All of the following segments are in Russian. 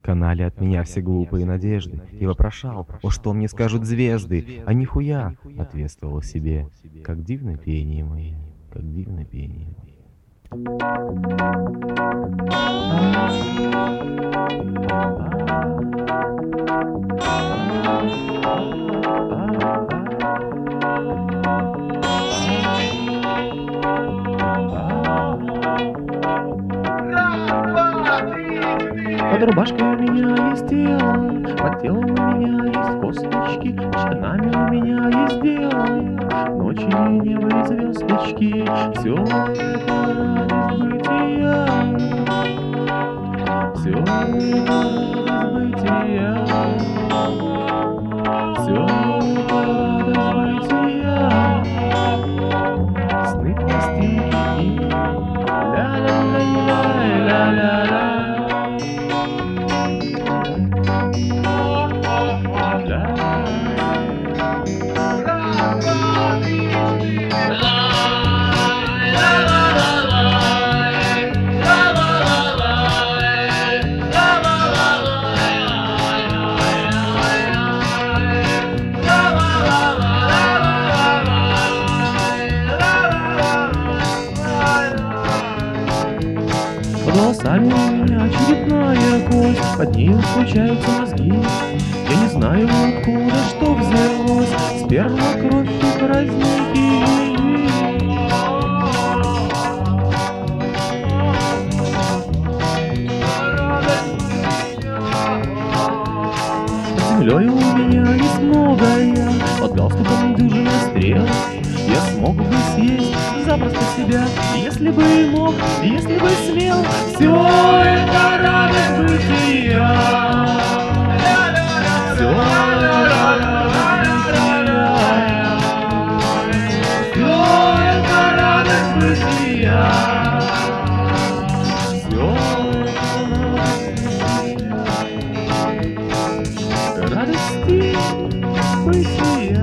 канали от меня все глупые надежды, и вопрошал, о, что мне скажут звезды, а нихуя, ответствовал себе, как дивно пение мое, как дивно пение мое. Под рубашкой у меня есть тело, под телом у меня есть косточки, штанами у меня есть дело, ночи, небо и звездочки, все это радость бытия, все это радость бытия, все это радость бытия, сны, пластинки и ля-ля-ля-ля-ля-ля-ля. Под волосами у меня черепная кость, под ней случаются мозги. Я не знаю, откуда что взялось, сперма, кровь и праздники. Под землей у меня есть многое, под галстуком дюжина стрел. Я смог бы съесть запросто себя, если бы мог, если бы смел. Все это радость бытия. Все это радость бытия. Все это радость бытия. Все это радости бытия.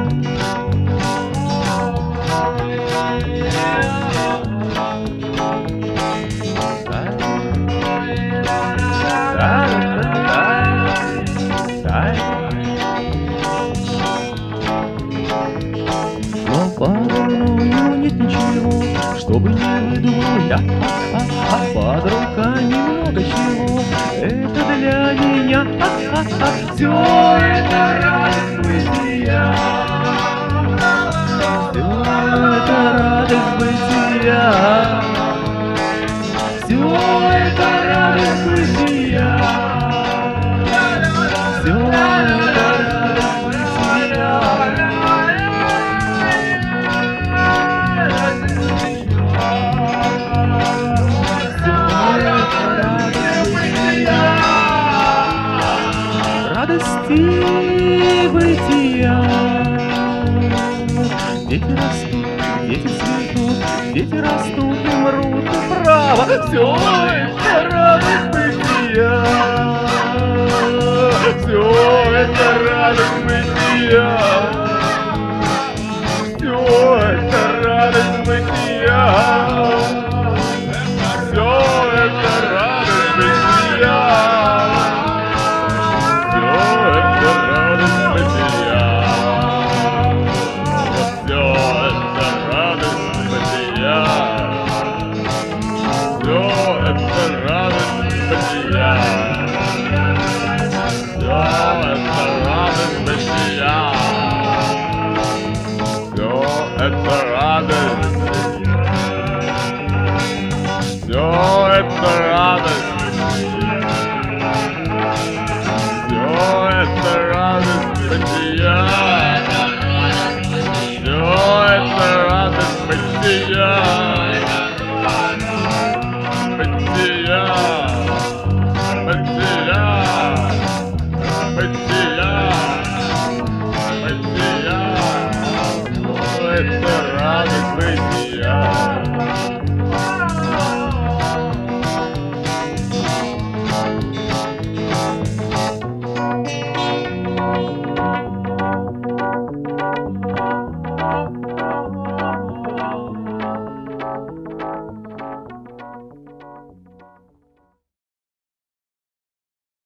Но подо мною нет ничего, чтобы не выдумал я, под руками много чего, это для меня, все это радость бытия, все это радость бытия, все это радость бытия, все это радость бытия. Радости бытия. Дети растут, дети цветут, дети растут и мрут, и право. Все это радость бытия. Все это радость бытия.